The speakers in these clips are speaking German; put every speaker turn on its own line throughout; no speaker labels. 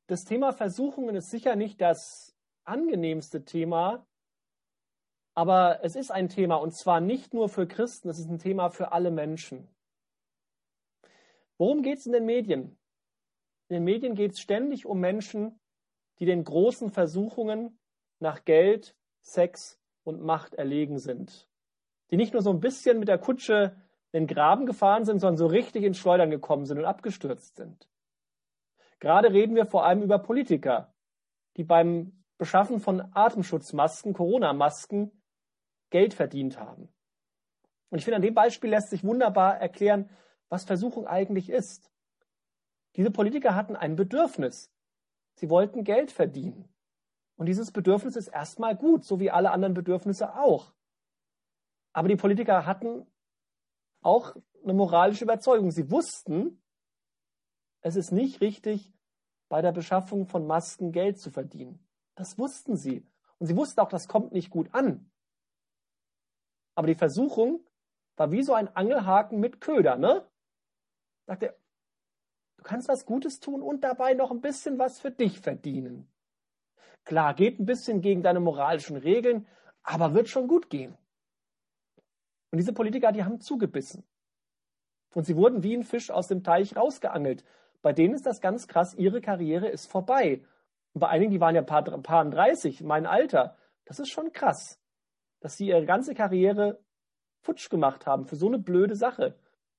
das Thema Versuchungen ist sicher nicht das angenehmste Thema, aber es ist ein Thema und zwar nicht nur für Christen, es ist ein Thema für alle Menschen. Worum geht es in den Medien? In den Medien geht es ständig um Menschen, die den großen Versuchungen nach Geld, Sex und Macht erlegen sind. Die nicht nur so ein bisschen mit der Kutsche in den Graben gefahren sind, sondern so richtig ins Schleudern gekommen sind und abgestürzt sind. Gerade reden wir vor allem über Politiker, die beim Beschaffen von Atemschutzmasken, Corona-Masken, Geld verdient haben. Und ich finde, an dem Beispiel lässt sich wunderbar erklären, was Versuchung eigentlich ist. Diese Politiker hatten ein Bedürfnis. Sie wollten Geld verdienen. Und dieses Bedürfnis ist erstmal gut, so wie alle anderen Bedürfnisse auch. Aber die Politiker hatten auch eine moralische Überzeugung. Sie wussten, es ist nicht richtig, bei der Beschaffung von Masken Geld zu verdienen. Das wussten sie. Und sie wussten auch, das kommt nicht gut an. Aber die Versuchung war wie so ein Angelhaken mit Köder, ne? Sagt er, du kannst was Gutes tun und dabei noch ein bisschen was für dich verdienen. Klar, geht ein bisschen gegen deine moralischen Regeln, aber wird schon gut gehen. Und diese Politiker, die haben zugebissen. Und sie wurden wie ein Fisch aus dem Teich rausgeangelt. Bei denen ist das ganz krass, ihre Karriere ist vorbei. Und bei einigen, die waren ja paar 30, mein Alter, das ist schon krass, dass sie ihre ganze Karriere futsch gemacht haben für so eine blöde Sache.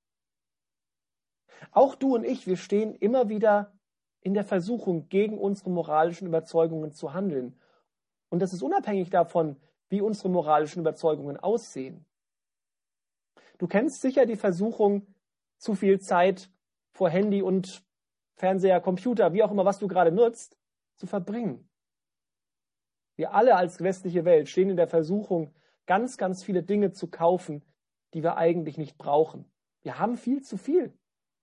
Auch du und ich, wir stehen immer wieder in der Versuchung, gegen unsere moralischen Überzeugungen zu handeln. Und das ist unabhängig davon, wie unsere moralischen Überzeugungen aussehen. Du kennst sicher die Versuchung, zu viel Zeit vor Handy und Fernseher, Computer, wie auch immer, was du gerade nutzt, zu verbringen. Wir alle als westliche Welt stehen in der Versuchung, ganz, ganz viele Dinge zu kaufen, die wir eigentlich nicht brauchen. Wir haben viel zu viel.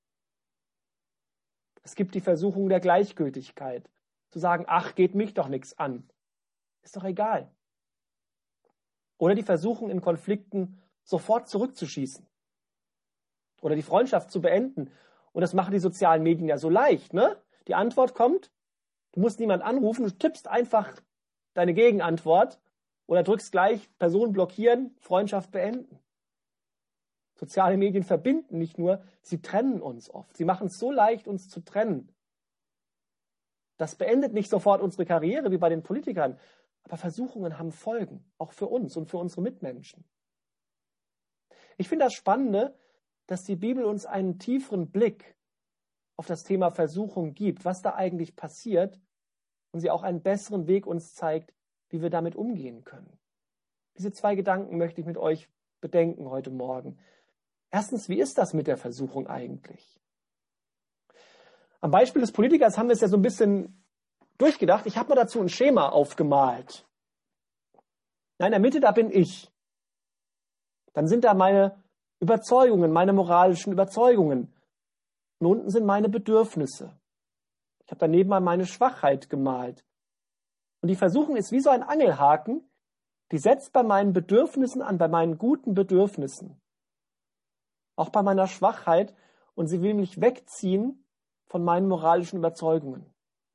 Es gibt die Versuchung der Gleichgültigkeit, zu sagen, ach, geht mich doch nichts an. Ist doch egal. Oder die Versuchung in Konflikten sofort zurückzuschießen. Oder die Freundschaft zu beenden. Und das machen die sozialen Medien ja so leicht, ne? Die Antwort kommt, du musst niemand anrufen, du tippst einfach deine Gegenantwort oder drückst gleich Person blockieren, Freundschaft beenden. Soziale Medien verbinden nicht nur, sie trennen uns oft. Sie machen es so leicht, uns zu trennen. Das beendet nicht sofort unsere Karriere wie bei den Politikern, aber Versuchungen haben Folgen, auch für uns und für unsere Mitmenschen. Ich finde das Spannende, dass die Bibel uns einen tieferen Blick auf das Thema Versuchung gibt, was da eigentlich passiert und sie auch einen besseren Weg uns zeigt, wie wir damit umgehen können. Diese zwei Gedanken möchte ich mit euch bedenken heute Morgen. Erstens, wie ist das mit der Versuchung eigentlich? Am Beispiel des Politikers haben wir es ja so ein bisschen durchgedacht. Ich habe mal dazu ein Schema aufgemalt. In der Mitte, da bin ich. Dann sind da meine Überzeugungen, meine moralischen Überzeugungen. Und unten sind meine Bedürfnisse. Ich habe daneben mal meine Schwachheit gemalt. Und die Versuchung ist wie so ein Angelhaken, die setzt bei meinen Bedürfnissen an, bei meinen guten Bedürfnissen. Auch bei meiner Schwachheit, und sie will mich wegziehen von meinen moralischen Überzeugungen.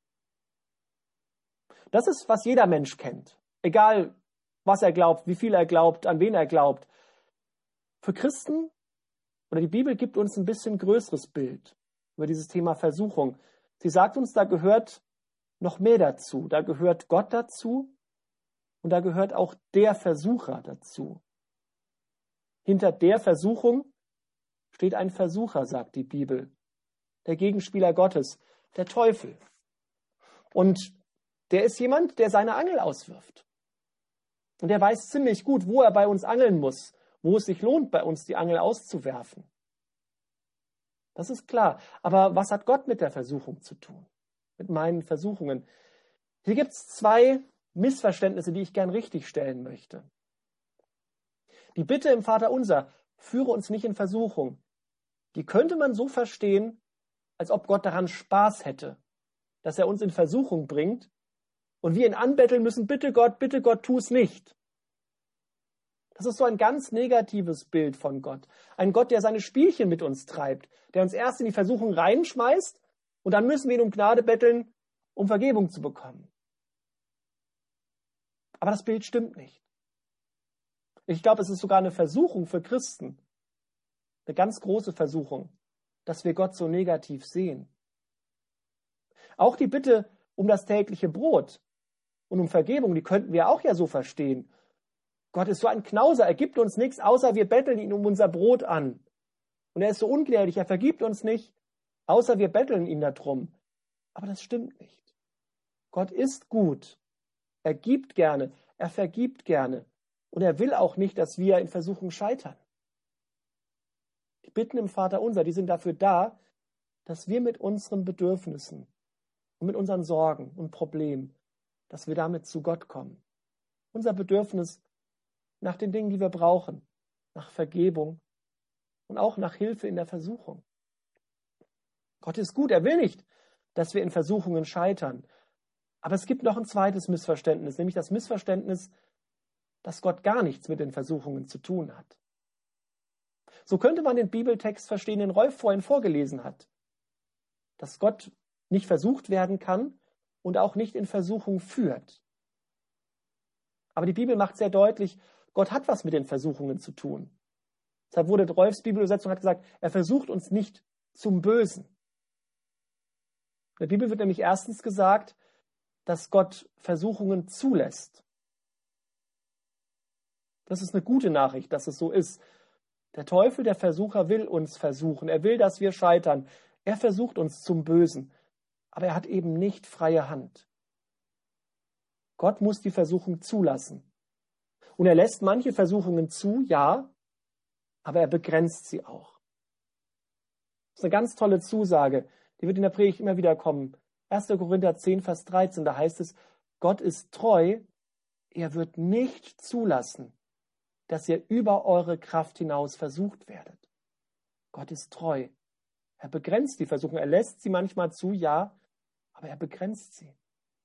Das ist, was jeder Mensch kennt. Egal, was er glaubt, wie viel er glaubt, an wen er glaubt. Für Christen oder die Bibel gibt uns ein bisschen größeres Bild über dieses Thema Versuchung. Sie sagt uns, da gehört noch mehr dazu. Da gehört Gott dazu und da gehört auch der Versucher dazu. Hinter der Versuchung steht ein Versucher, sagt die Bibel. Der Gegenspieler Gottes, der Teufel. Und der ist jemand, der seine Angel auswirft. Und der weiß ziemlich gut, wo er bei uns angeln muss, wo es sich lohnt, bei uns die Angel auszuwerfen. Das ist klar. Aber was hat Gott mit der Versuchung zu tun? Mit meinen Versuchungen? Hier gibt es zwei Missverständnisse, die ich gern richtigstellen möchte. Die Bitte im Vaterunser, führe uns nicht in Versuchung, die könnte man so verstehen, als ob Gott daran Spaß hätte, dass er uns in Versuchung bringt und wir ihn anbetteln müssen, bitte Gott, tu es nicht. Das ist so ein ganz negatives Bild von Gott. Ein Gott, der seine Spielchen mit uns treibt, der uns erst in die Versuchung reinschmeißt und dann müssen wir ihn um Gnade betteln, um Vergebung zu bekommen. Aber das Bild stimmt nicht. Ich glaube, es ist sogar eine Versuchung für Christen, eine ganz große Versuchung, dass wir Gott so negativ sehen. Auch die Bitte um das tägliche Brot und um Vergebung, die könnten wir auch ja so verstehen. Gott ist so ein Knauser, er gibt uns nichts, außer wir betteln ihn um unser Brot an. Und er ist so ungnädig, er vergibt uns nicht, außer wir betteln ihn darum. Aber das stimmt nicht. Gott ist gut. Er gibt gerne, er vergibt gerne. Und er will auch nicht, dass wir in Versuchung scheitern. Die Bitten im Vaterunser, die sind dafür da, dass wir mit unseren Bedürfnissen und mit unseren Sorgen und Problemen, dass wir damit zu Gott kommen. Unser Bedürfnis nach den Dingen, die wir brauchen, nach Vergebung und auch nach Hilfe in der Versuchung. Gott ist gut, er will nicht, dass wir in Versuchungen scheitern. Aber es gibt noch ein zweites Missverständnis, nämlich das Missverständnis, dass Gott gar nichts mit den Versuchungen zu tun hat. So könnte man den Bibeltext verstehen, den Rolf vorhin vorgelesen hat, dass Gott nicht versucht werden kann und auch nicht in Versuchung führt. Aber die Bibel macht sehr deutlich, Gott hat was mit den Versuchungen zu tun. Deshalb wurde Rolfs Bibelübersetzung hat gesagt, er versucht uns nicht zum Bösen. In der Bibel wird nämlich erstens gesagt, dass Gott Versuchungen zulässt. Das ist eine gute Nachricht, dass es so ist. Der Teufel, der Versucher, will uns versuchen. Er will, dass wir scheitern. Er versucht uns zum Bösen. Aber er hat eben nicht freie Hand. Gott muss die Versuchung zulassen. Und er lässt manche Versuchungen zu, ja, aber er begrenzt sie auch. Das ist eine ganz tolle Zusage. Die wird in der Predigt immer wieder kommen. 1. Korinther 10, Vers 13, da heißt es, Gott ist treu, er wird nicht zulassen, dass ihr über eure Kraft hinaus versucht werdet. Gott ist treu. Er begrenzt die Versuchung. Er lässt sie manchmal zu, ja, aber er begrenzt sie.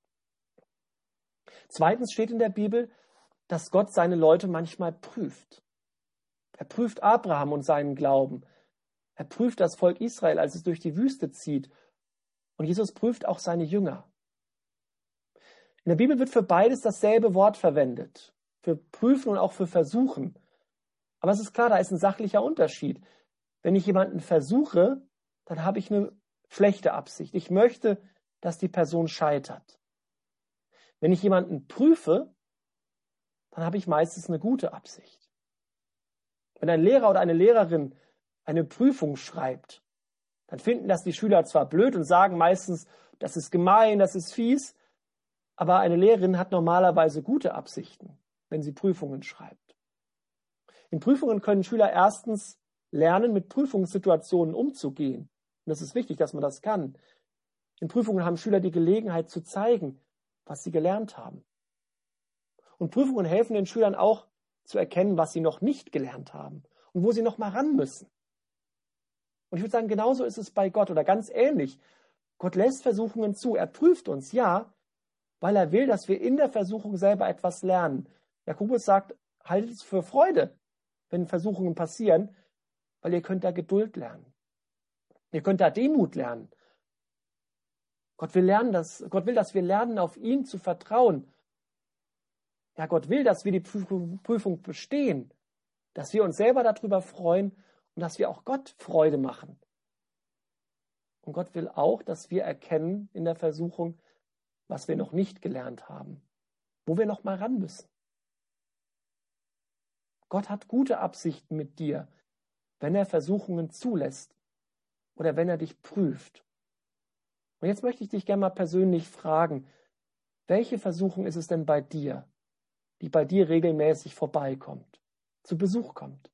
Zweitens steht in der Bibel, dass Gott seine Leute manchmal prüft. Er prüft Abraham und seinen Glauben. Er prüft das Volk Israel, als es durch die Wüste zieht. Und Jesus prüft auch seine Jünger. In der Bibel wird für beides dasselbe Wort verwendet. Für prüfen und auch für versuchen. Aber es ist klar, da ist ein sachlicher Unterschied. Wenn ich jemanden versuche, dann habe ich eine schlechte Absicht. Ich möchte, dass die Person scheitert. Wenn ich jemanden prüfe, dann habe ich meistens eine gute Absicht. Wenn ein Lehrer oder eine Lehrerin eine Prüfung schreibt, dann finden das die Schüler zwar blöd und sagen meistens, das ist gemein, das ist fies, aber eine Lehrerin hat normalerweise gute Absichten, wenn sie Prüfungen schreibt. In Prüfungen können Schüler erstens lernen, mit Prüfungssituationen umzugehen. Und das ist wichtig, dass man das kann. In Prüfungen haben Schüler die Gelegenheit zu zeigen, was sie gelernt haben. Und Prüfungen helfen den Schülern auch zu erkennen, was sie noch nicht gelernt haben und wo sie noch mal ran müssen. Und ich würde sagen, genauso ist es bei Gott oder ganz ähnlich. Gott lässt Versuchungen zu. Er prüft uns, ja, weil er will, dass wir in der Versuchung selber etwas lernen. Jakobus sagt, haltet es für Freude, wenn Versuchungen passieren, weil ihr könnt da Geduld lernen. Ihr könnt da Demut lernen. Gott will, dass wir lernen, auf ihn zu vertrauen. Ja, Gott will, dass wir die Prüfung bestehen, dass wir uns selber darüber freuen und dass wir auch Gott Freude machen. Und Gott will auch, dass wir erkennen in der Versuchung, was wir noch nicht gelernt haben, wo wir noch mal ran müssen. Gott hat gute Absichten mit dir, wenn er Versuchungen zulässt oder wenn er dich prüft. Und jetzt möchte ich dich gerne mal persönlich fragen, welche Versuchung ist es denn bei dir, die bei dir regelmäßig vorbeikommt, zu Besuch kommt?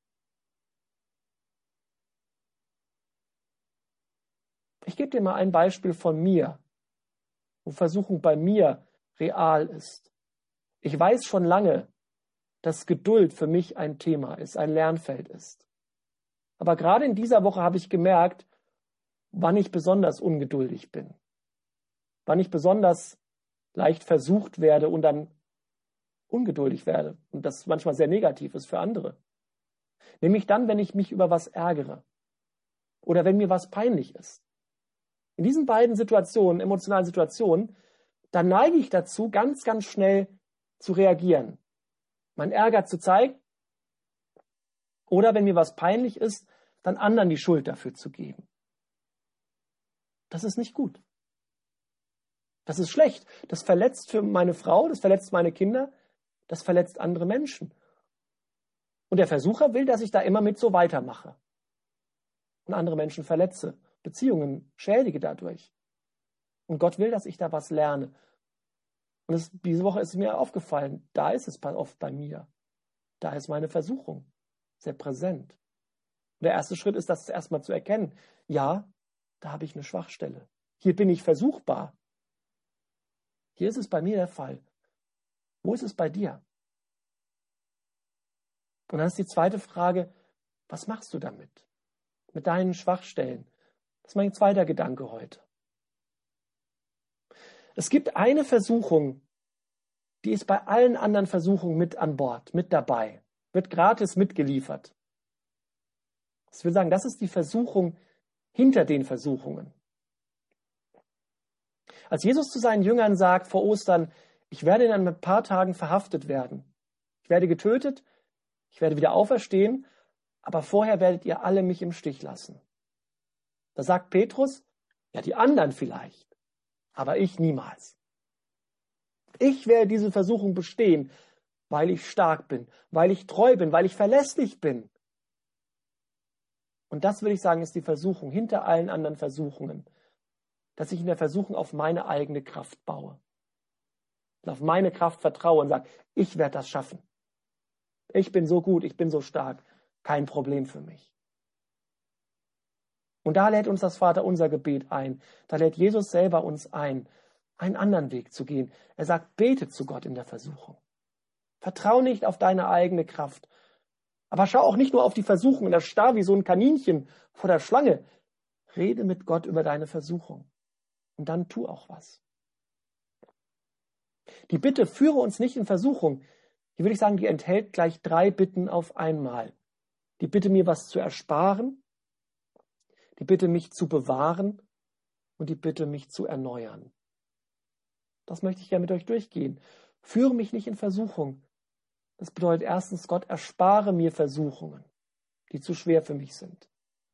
Ich gebe dir mal ein Beispiel von mir, wo Versuchung bei mir real ist. Ich weiß schon lange, dass Geduld für mich ein Thema ist, ein Lernfeld ist. Aber gerade in dieser Woche habe ich gemerkt, wann ich besonders ungeduldig bin, wann ich besonders leicht versucht werde und dann ungeduldig werde und das manchmal sehr negativ ist für andere. Nämlich dann, wenn ich mich über was ärgere oder wenn mir was peinlich ist. In diesen beiden Situationen, emotionalen Situationen, da neige ich dazu, ganz, ganz schnell zu reagieren. Mein Ärger zu zeigen oder wenn mir was peinlich ist, dann anderen die Schuld dafür zu geben. Das ist nicht gut. Das ist schlecht. Das verletzt für meine Frau, das verletzt meine Kinder, das verletzt andere Menschen. Und der Versucher will, dass ich da immer mit so weitermache und andere Menschen verletze, Beziehungen schädige dadurch. Und Gott will, dass ich da was lerne. Und diese Woche ist mir aufgefallen, da ist es oft bei mir. Da ist meine Versuchung sehr präsent. Und der erste Schritt ist, das erstmal zu erkennen. Ja, da habe ich eine Schwachstelle. Hier bin ich versuchbar. Hier ist es bei mir der Fall. Wo ist es bei dir? Und dann ist die zweite Frage, was machst du damit? Mit deinen Schwachstellen? Das ist mein zweiter Gedanke heute. Es gibt eine Versuchung, die ist bei allen anderen Versuchungen mit an Bord, mit dabei, wird gratis mitgeliefert. Ich will sagen, das ist die Versuchung hinter den Versuchungen. Als Jesus zu seinen Jüngern sagt vor Ostern, ich werde in ein paar Tagen verhaftet werden. Ich werde getötet, ich werde wieder auferstehen, aber vorher werdet ihr alle mich im Stich lassen. Da sagt Petrus, ja, die anderen vielleicht, aber ich niemals. Ich werde diese Versuchung bestehen, weil ich stark bin, weil ich treu bin, weil ich verlässlich bin. Und das, würde ich sagen, ist die Versuchung hinter allen anderen Versuchungen, dass ich in der Versuchung auf meine eigene Kraft baue. Und auf meine Kraft vertraue und sage, ich werde das schaffen. Ich bin so gut, ich bin so stark, kein Problem für mich. Und da lädt uns das Vaterunser Gebet ein. Da lädt Jesus selber uns ein, einen anderen Weg zu gehen. Er sagt, bete zu Gott in der Versuchung. Vertrau nicht auf deine eigene Kraft. Aber schau auch nicht nur auf die Versuchung und das starr wie so ein Kaninchen vor der Schlange. Rede mit Gott über deine Versuchung. Und dann tu auch was. Die Bitte, führe uns nicht in Versuchung, die würde ich sagen, die enthält gleich 3 Bitten auf einmal. Die Bitte, mir was zu ersparen, die Bitte, mich zu bewahren und die Bitte, mich zu erneuern. Das möchte ich gerne mit euch durchgehen. Führe mich nicht in Versuchung. Das bedeutet erstens, Gott erspare mir Versuchungen, die zu schwer für mich sind.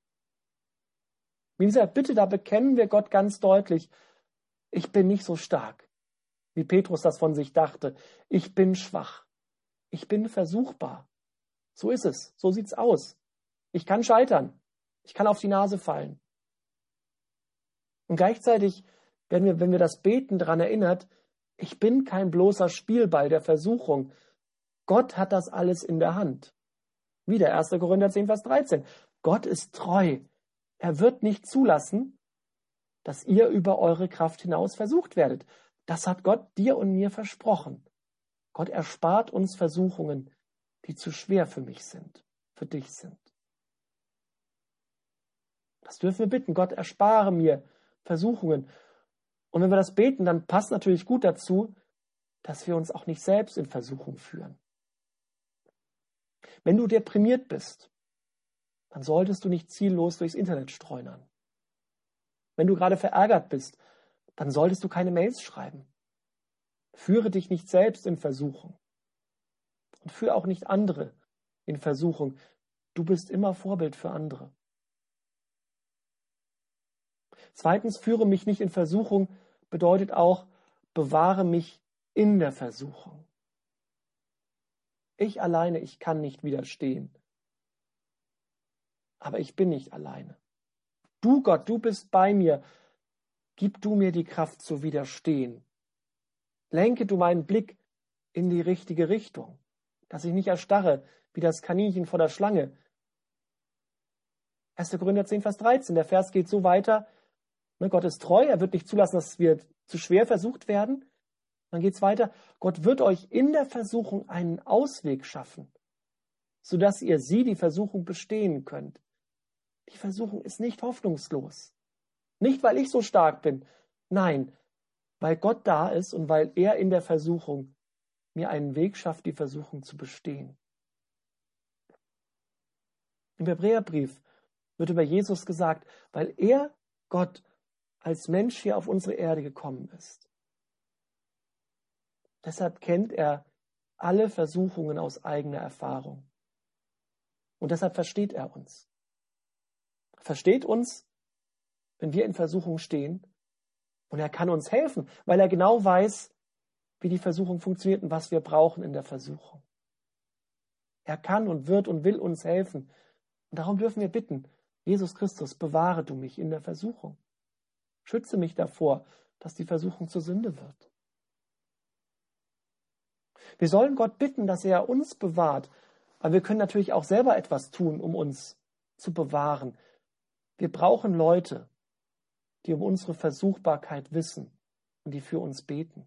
Mit dieser Bitte, da bekennen wir Gott ganz deutlich, ich bin nicht so stark, wie Petrus das von sich dachte. Ich bin schwach. Ich bin versuchbar. So ist es. So sieht's aus. Ich kann scheitern. Ich kann auf die Nase fallen. Und gleichzeitig werden wir, wenn wir das Beten daran erinnert, ich bin kein bloßer Spielball der Versuchung. Gott hat das alles in der Hand. Wieder 1. Korinther 10, Vers 13. Gott ist treu. Er wird nicht zulassen, dass ihr über eure Kraft hinaus versucht werdet. Das hat Gott dir und mir versprochen. Gott erspart uns Versuchungen, die zu schwer für mich sind, für dich sind. Das dürfen wir bitten. Gott erspare mir Versuchungen. Und wenn wir das beten, dann passt natürlich gut dazu, dass wir uns auch nicht selbst in Versuchung führen. Wenn du deprimiert bist, dann solltest du nicht ziellos durchs Internet streunern. Wenn du gerade verärgert bist, dann solltest du keine Mails schreiben. Führe dich nicht selbst in Versuchung. Und führe auch nicht andere in Versuchung. Du bist immer Vorbild für andere. Zweitens, führe mich nicht in Versuchung bedeutet auch, bewahre mich in der Versuchung. Ich alleine, ich kann nicht widerstehen. Aber ich bin nicht alleine. Du, Gott, du bist bei mir. Gib du mir die Kraft zu widerstehen. Lenke du meinen Blick in die richtige Richtung, dass ich nicht erstarre wie das Kaninchen vor der Schlange. 1. Korinther 10, Vers 13, der Vers geht so weiter, Gott ist treu, er wird nicht zulassen, dass wir zu schwer versucht werden. Dann geht es weiter, Gott wird euch in der Versuchung einen Ausweg schaffen, sodass ihr die Versuchung bestehen könnt. Die Versuchung ist nicht hoffnungslos. Nicht, weil ich so stark bin. Nein, weil Gott da ist und weil er in der Versuchung mir einen Weg schafft, die Versuchung zu bestehen. Im Hebräerbrief wird über Jesus gesagt, weil er, Gott, als Mensch hier auf unsere Erde gekommen ist. Deshalb kennt er alle Versuchungen aus eigener Erfahrung. Und deshalb versteht er uns. Er versteht uns, wenn wir in Versuchung stehen. Und er kann uns helfen, weil er genau weiß, wie die Versuchung funktioniert und was wir brauchen in der Versuchung. Er kann und wird und will uns helfen. Und darum dürfen wir bitten, Jesus Christus, bewahre du mich in der Versuchung. Schütze mich davor, dass die Versuchung zur Sünde wird. Wir sollen Gott bitten, dass er uns bewahrt. Aber wir können natürlich auch selber etwas tun, um uns zu bewahren. Wir brauchen Leute, die um unsere Versuchbarkeit wissen und die für uns beten.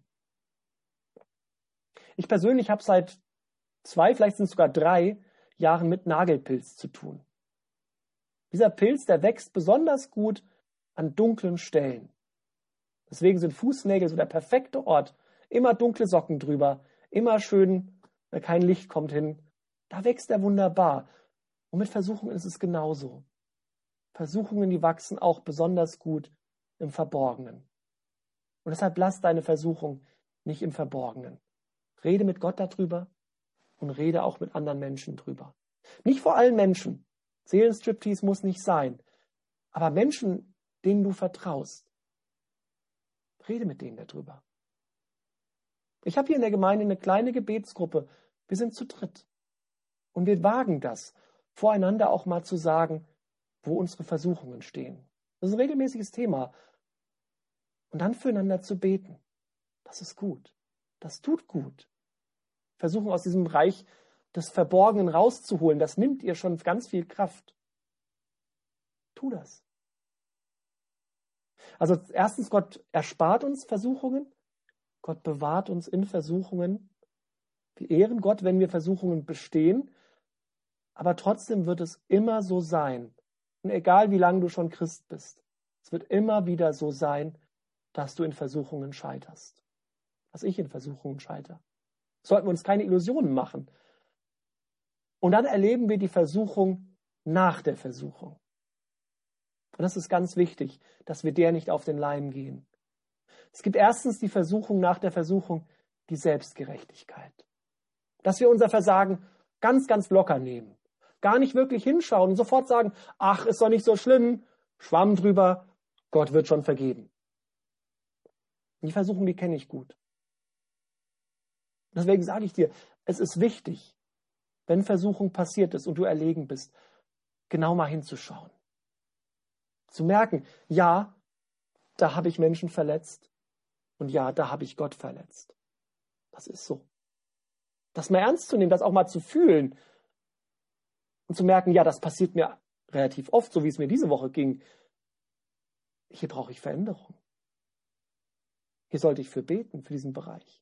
Ich persönlich habe seit 2, vielleicht sind es sogar 3 Jahren mit Nagelpilz zu tun. Dieser Pilz, der wächst besonders gut an dunklen Stellen. Deswegen sind Fußnägel so der perfekte Ort. Immer dunkle Socken drüber, immer schön, kein Licht kommt hin. Da wächst er wunderbar. Und mit Versuchungen ist es genauso. Versuchungen, die wachsen auch besonders gut im Verborgenen. Und deshalb lass deine Versuchung nicht im Verborgenen. Rede mit Gott darüber und rede auch mit anderen Menschen drüber. Nicht vor allen Menschen. Seelenstriptease muss nicht sein. Aber Menschen, denen du vertraust. Rede mit denen darüber. Ich habe hier in der Gemeinde eine kleine Gebetsgruppe. Wir sind zu dritt. Und wir wagen das, voreinander auch mal zu sagen, wo unsere Versuchungen stehen. Das ist ein regelmäßiges Thema. Und dann füreinander zu beten. Das ist gut. Das tut gut. Versuchen aus diesem Bereich des Verborgenen rauszuholen, das nimmt ihr schon ganz viel Kraft. Tu das. Also erstens, Gott erspart uns Versuchungen. Gott bewahrt uns in Versuchungen. Wir ehren Gott, wenn wir Versuchungen bestehen. Aber trotzdem wird es immer so sein. Und egal wie lange du schon Christ bist, es wird immer wieder so sein, dass du in Versuchungen scheiterst. Dass ich in Versuchungen scheitere. Sollten wir uns keine Illusionen machen. Und dann erleben wir die Versuchung nach der Versuchung. Und das ist ganz wichtig, dass wir der nicht auf den Leim gehen. Es gibt erstens die Versuchung nach der Versuchung, die Selbstgerechtigkeit. Dass wir unser Versagen ganz, ganz locker nehmen. Gar nicht wirklich hinschauen und sofort sagen, ach, ist doch nicht so schlimm, Schwamm drüber, Gott wird schon vergeben. Die Versuchung, die kenne ich gut. Deswegen sage ich dir, es ist wichtig, wenn Versuchung passiert ist und du erlegen bist, genau mal hinzuschauen. Zu merken, ja, da habe ich Menschen verletzt und ja, da habe ich Gott verletzt. Das ist so. Das mal ernst zu nehmen, das auch mal zu fühlen und zu merken, ja, das passiert mir relativ oft, so wie es mir diese Woche ging. Hier brauche ich Veränderung. Hier sollte ich für beten, für diesen Bereich.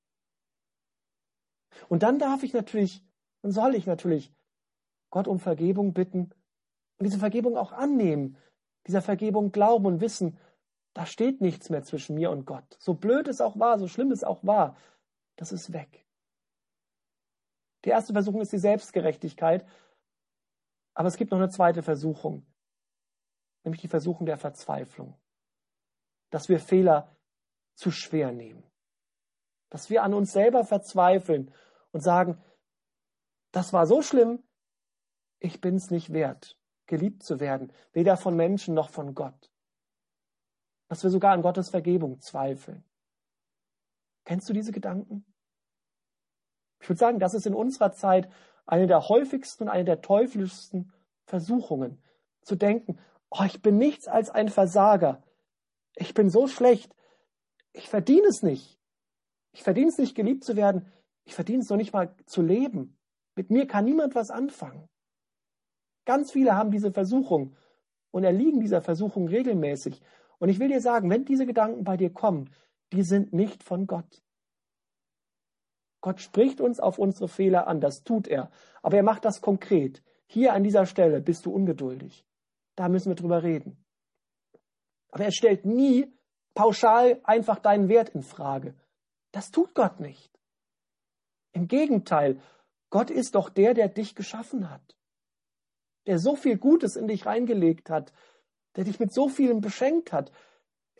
Und dann soll ich natürlich Gott um Vergebung bitten und diese Vergebung auch annehmen, dieser Vergebung glauben und wissen, da steht nichts mehr zwischen mir und Gott. So blöd es auch war, so schlimm es auch war, das ist weg. Die erste Versuchung ist die Selbstgerechtigkeit, aber es gibt noch eine zweite Versuchung, nämlich die Versuchung der Verzweiflung. Dass wir Fehler zu schwer nehmen. Dass wir an uns selber verzweifeln und sagen, das war so schlimm, ich bin es nicht wert, geliebt zu werden, weder von Menschen noch von Gott. Dass wir sogar an Gottes Vergebung zweifeln. Kennst du diese Gedanken? Ich würde sagen, das ist in unserer Zeit eine der häufigsten und eine der teuflischsten Versuchungen, zu denken, oh, ich bin nichts als ein Versager. Ich bin so schlecht. Ich verdiene es nicht. Ich verdiene es nicht, geliebt zu werden. Ich verdiene es noch nicht mal zu leben. Mit mir kann niemand was anfangen. Ganz viele haben diese Versuchung und erliegen dieser Versuchung regelmäßig. Und ich will dir sagen, wenn diese Gedanken bei dir kommen, die sind nicht von Gott. Gott spricht uns auf unsere Fehler an, das tut er. Aber er macht das konkret. Hier an dieser Stelle bist du ungeduldig. Da müssen wir drüber reden. Aber er stellt nie pauschal einfach deinen Wert in Frage. Das tut Gott nicht. Im Gegenteil, Gott ist doch der dich geschaffen hat. Der so viel Gutes in dich reingelegt hat, der dich mit so vielem beschenkt hat.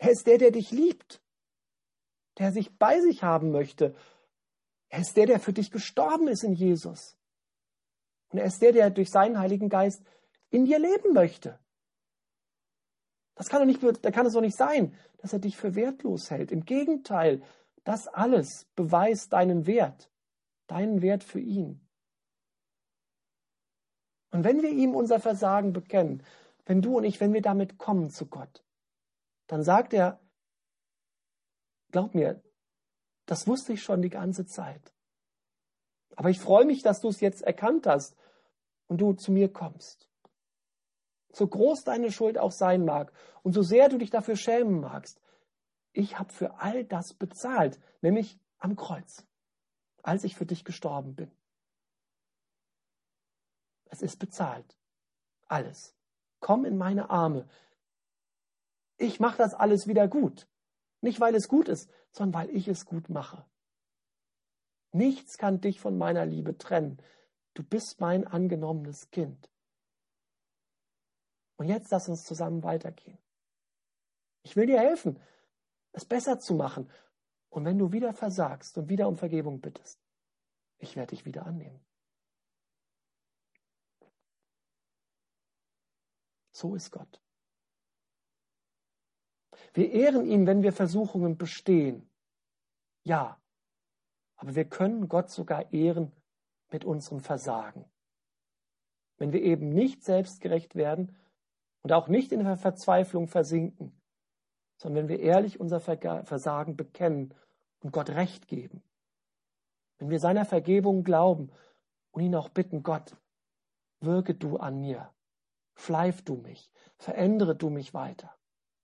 Er ist der dich liebt, der sich bei sich haben möchte. Er ist der für dich gestorben ist in Jesus. Und er ist der durch seinen Heiligen Geist in dir leben möchte. Da kann es doch nicht sein, dass er dich für wertlos hält. Im Gegenteil, das alles beweist deinen Wert für ihn. Und wenn wir ihm unser Versagen bekennen, wenn du und ich, wenn wir damit kommen zu Gott, dann sagt er, glaub mir, das wusste ich schon die ganze Zeit. Aber ich freue mich, dass du es jetzt erkannt hast und du zu mir kommst. So groß deine Schuld auch sein mag und so sehr du dich dafür schämen magst, ich habe für all das bezahlt, nämlich am Kreuz, als ich für dich gestorben bin. Es ist bezahlt. Alles. Komm in meine Arme. Ich mache das alles wieder gut. Nicht, weil es gut ist, sondern weil ich es gut mache. Nichts kann dich von meiner Liebe trennen. Du bist mein angenommenes Kind. Und jetzt lass uns zusammen weitergehen. Ich will dir helfen, es besser zu machen. Und wenn du wieder versagst und wieder um Vergebung bittest, ich werde dich wieder annehmen. So ist Gott. Wir ehren ihn, wenn wir Versuchungen bestehen. Ja, aber wir können Gott sogar ehren mit unserem Versagen. Wenn wir eben nicht selbstgerecht werden und auch nicht in der Verzweiflung versinken, sondern wenn wir ehrlich unser Versagen bekennen und Gott Recht geben. Wenn wir seiner Vergebung glauben und ihn auch bitten, Gott, wirke du an mir, schleif du mich, verändere du mich weiter.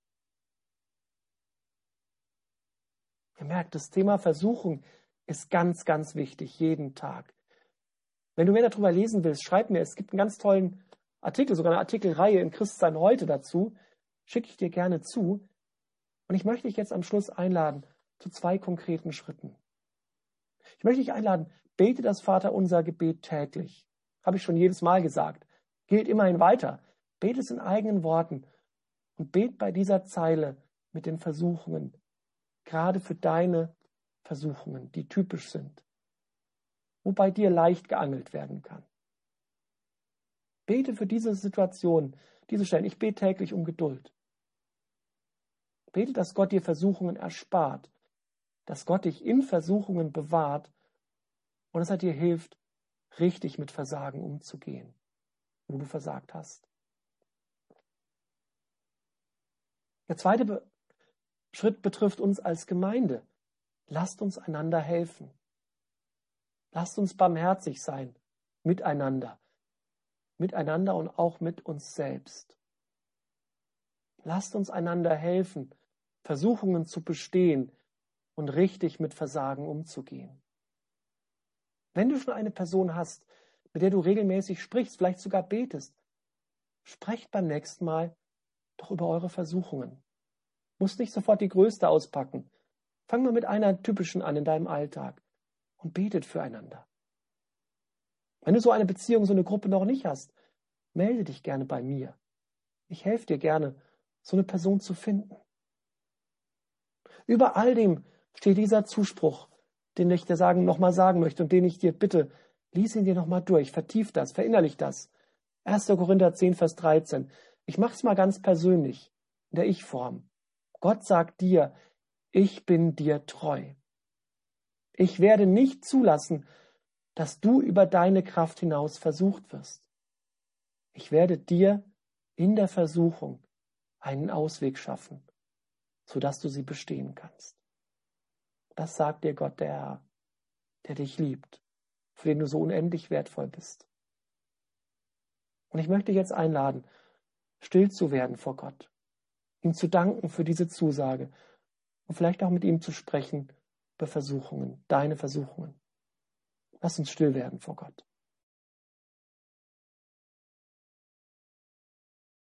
Ihr merkt, das Thema Versuchung ist ganz, ganz wichtig, jeden Tag. Wenn du mehr darüber lesen willst, schreib mir, es gibt einen ganz tollen Artikel, sogar eine Artikelreihe in Christsein heute dazu, schicke ich dir gerne zu. Und ich möchte dich jetzt am Schluss einladen zu 2 konkreten Schritten. Ich möchte dich einladen, bete das Vaterunser Gebet täglich. Habe ich schon jedes Mal gesagt. Gilt immerhin weiter. Bete es in eigenen Worten und bete bei dieser Zeile mit den Versuchungen, gerade für deine Versuchungen, die typisch sind, wo bei dir leicht geangelt werden kann. Bete für diese Situation, diese Stellen. Ich bete täglich um Geduld. Bete, dass Gott dir Versuchungen erspart, dass Gott dich in Versuchungen bewahrt und dass er dir hilft, richtig mit Versagen umzugehen, wo du versagt hast. Der zweite Schritt betrifft uns als Gemeinde. Lasst uns einander helfen. Lasst uns barmherzig sein, miteinander und auch mit uns selbst. Lasst uns einander helfen, Versuchungen zu bestehen und richtig mit Versagen umzugehen. Wenn du schon eine Person hast, mit der du regelmäßig sprichst, vielleicht sogar betest, sprecht beim nächsten Mal doch über eure Versuchungen. Musst nicht sofort die größte auspacken. Fang mal mit einer typischen an in deinem Alltag und betet füreinander. Wenn du so eine Beziehung, so eine Gruppe noch nicht hast, melde dich gerne bei mir. Ich helfe dir gerne, so eine Person zu finden. Über all dem steht dieser Zuspruch, den ich dir nochmal sagen möchte und den ich dir bitte, lies ihn dir nochmal durch, vertief das, verinnerlich das. 1. Korinther 10, Vers 13. Ich mache es mal ganz persönlich, in der Ich-Form. Gott sagt dir, ich bin dir treu. Ich werde nicht zulassen, dass du über deine Kraft hinaus versucht wirst. Ich werde dir in der Versuchung einen Ausweg schaffen, sodass du sie bestehen kannst. Das sagt dir Gott, der Herr, der dich liebt, für den du so unendlich wertvoll bist. Und ich möchte dich jetzt einladen, still zu werden vor Gott, ihm zu danken für diese Zusage und vielleicht auch mit ihm zu sprechen über Versuchungen, deine Versuchungen. Lass uns still werden vor Gott.